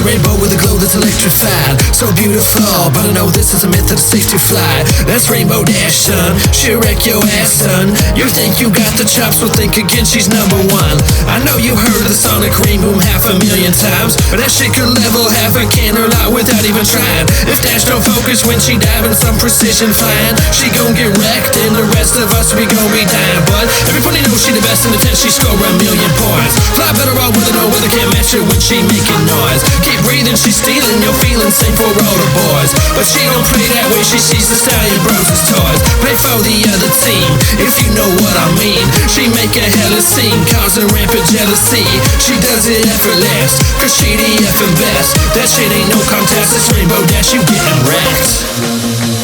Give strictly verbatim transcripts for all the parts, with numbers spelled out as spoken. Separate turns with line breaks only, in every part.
rainbow with a glow that's electrified. So beautiful, but I know this is a myth that it's safe to fly. That's Rainbow Dash, son. She'll wreck your ass, son. You think you got the chops, well think again, she's number one. I know you heard the sonic rain boom half a million times, but that shit could level half a cannon out without even trying. If Dash don't focus when she diving some precision flying, she gon' get wrecked and the rest of us we gon' be dying. But everybody knows she the best in the tent, she score a million points. Fly better all with her, no weather can't match her when she making noise. Keep breathing, she's stealing your feelings, same for all the boys. But she don't play that way, she sees the stallion bros as toys. Play for the other team, if you know what I mean. She make a hella scene, causing rampant jealousy. She does it effortless, cause she the effing best. That shit ain't no contest, it's Rainbow Dash, you getting wrecked.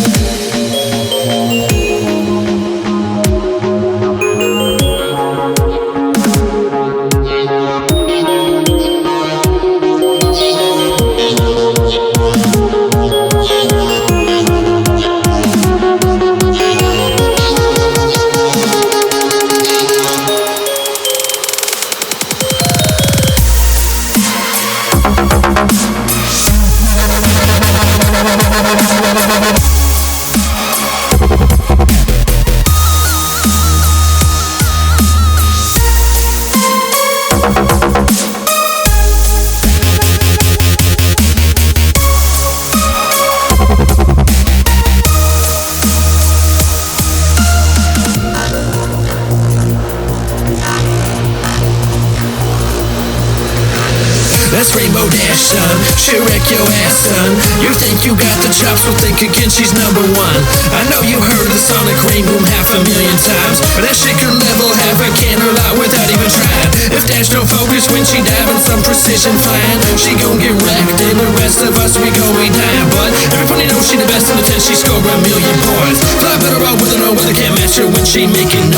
That's Rainbow Dash, son. She'll wreck your ass, son. You think you got the chops, well think again, she's number one. I know you heard the sonic rain boom half a million times, but that shit could level half a cannon out without even trying. If Dash don't focus when she diving some precision flying, she gon' get wrecked and the rest of us we gon' be dying. But everybody knows she the best in the tent, she score a million points. Fly better out with her, no weather can't match her when she making